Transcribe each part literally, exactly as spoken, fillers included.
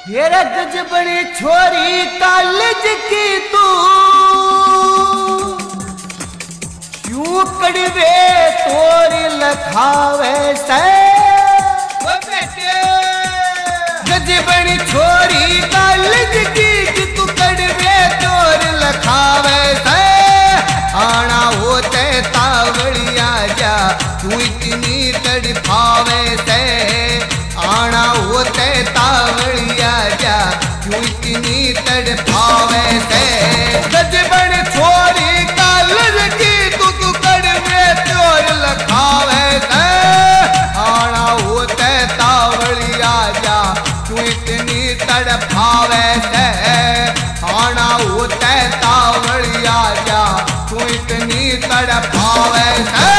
हेरा गजबनी छोरी कॉलेज की तू क्यों कड़वे तोरी लखावे से गजबनी छोरी कॉलेज की कि तू कड़वे तोरी लखावे से आना होते तावड़िया जा तू इतनी तड़पावे से आना होते तावड़िया जा क्यों इतनी तड़पावे से गजबन छोरी कॉलेज की तू तू कड़वे चोर लखावे से आना होते तावड़िया जा क्यों इतनी तड़पावे से आना होते तावड़िया जा क्यों इतनी तड़पावे से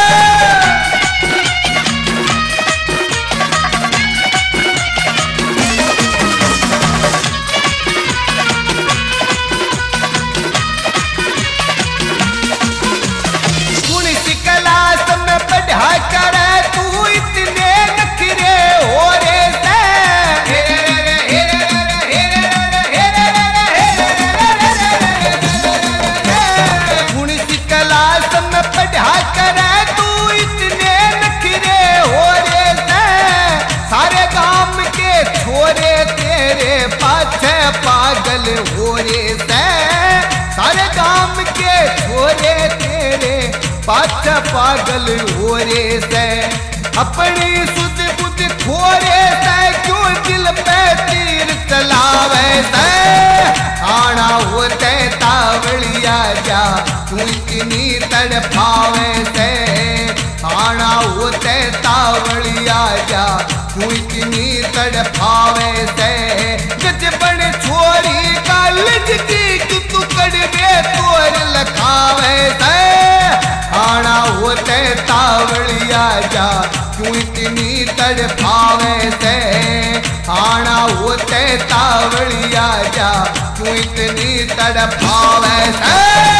पागल हो रे से सारे गांव के छोरे तेरे पाछा पागल हो रे से अपनी सुध बुद्ध खोरे से क्यों दिल पे तीर चलावे से आना होते तावड़िया जा तू इतनी तड़पावे से आना होते तावड़िया जा तू इतनी तड़पावे से गजबन छोरी कॉलेज की कि तू कड़वे तोर लखावे से आना होते तावड़िया जा क्यों इतनी तड़पावे से आना होते तावड़िया जा क्यों इतनी तड़पावे से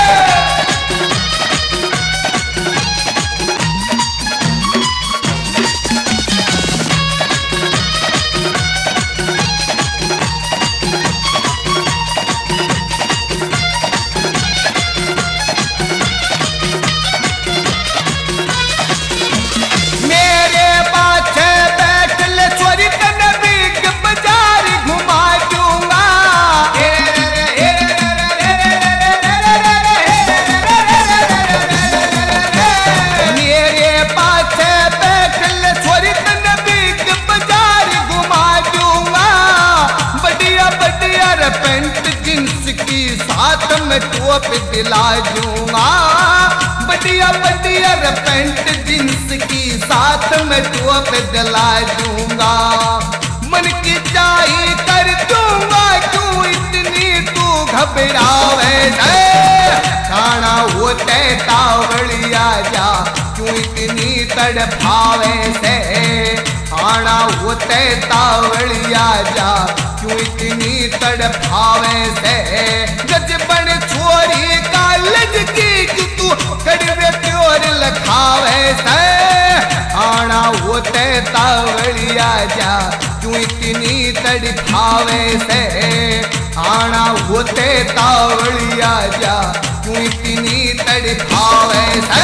साथ में टोप दिला दूंगा बढ़िया बढ़िया पेंट जींस की साथ में टोप दिला दूंगा मन की चाही कर दूंगा क्यों इतनी तू घबरावे से खाना होते तावड़िया जा क्यों इतनी तड़पावे से खाना होते तावड़िया जा क्यों इतनी तड़पावे से गजबन छोरी कॉलेज की कि तू कड़वे प्योर लखावे से आना होते तावड़िया जा क्यों इतनी तड़पावे से आना होते तावड़िया जा क्यों इतनी तड़पावे से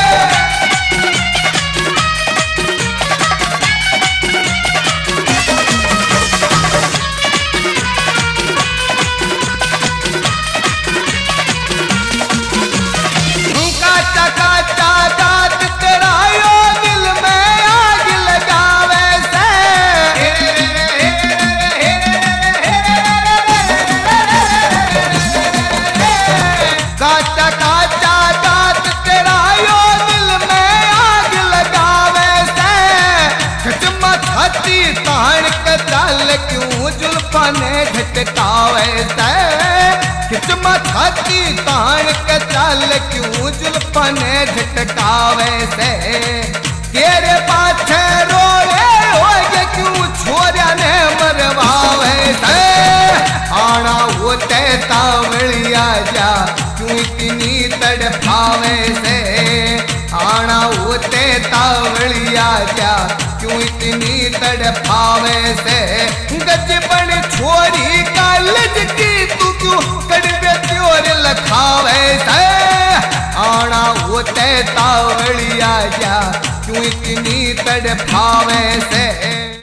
क्यों जुल्फाने झटकावे से खिचमा छाती तान के चाल क्यों जुल्फाने झटकावे से तेरे पाछे रोवे होगे क्यों छोरा ने मरवावे से आना होते तावड़िया जा क्यों इतनी तड़पावे से आना होते तावड़िया जा क्यों इतनी तड़ तड़फावे से गजबन छोरी कॉलेज की तू क्यों कड़वे त्योर लखावे से आना होते तावड़िया जा क्यों इतनी तड़फावे से।